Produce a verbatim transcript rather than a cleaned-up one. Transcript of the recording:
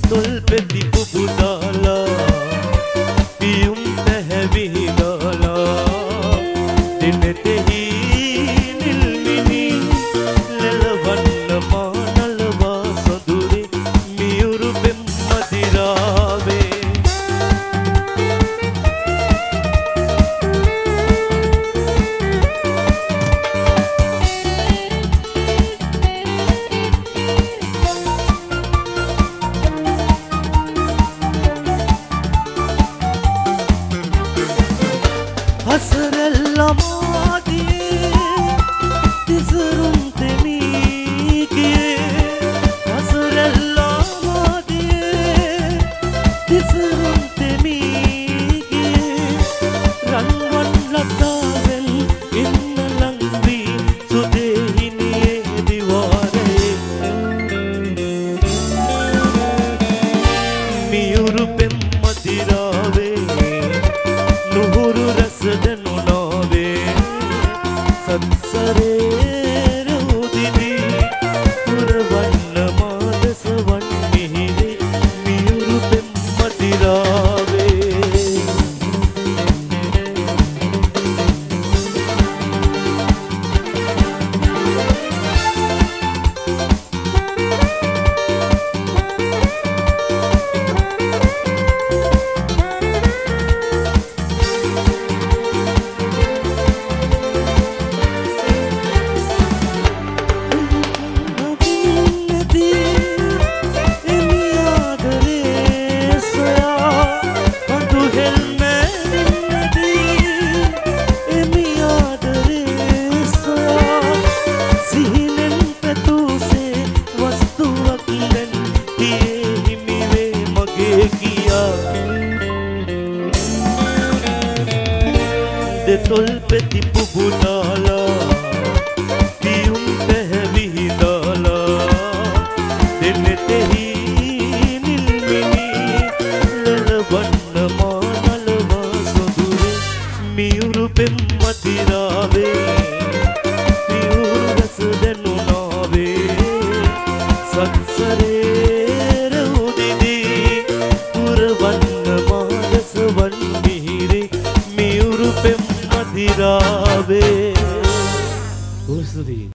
දෙතොල් පෙති පුබුදාලා පියුම් පැහැවිහිදාලා දිනෙතෙහි නිල්මිනි ලෙලවන්න මානලවා සොදුරේ මියුරු පෙම් මදිරාවේ हसरल्ला मादिए तिसरुम तेमीकिए हसरल्ला मादिए तिसरुम तेमीकिए रंगवन लतावेल इन्न लंबी सुदेहिनिये दिवारे मियुरु पेम मदिरावे नुहुरु रसदनु नावे सत्सरे रुदिनी पुरवन्न मादसवन मिहिरे मियुरु पेम मदिरावे දෙතොල් පෙති පුබුදාලා පියුම් පැහැවිහිදාලා දෙනෙතෙහි නිල්මිනි ලෙලවන්න මානලවා සොදුරේ මියුරු පෙම් මදිරාවේ පියුරු රස දැනු නාවේ සත්සරේ රෝදිදී පුරවන්න මාදසවන් මිහිරේ මියුරු පෙම් मदिरावे।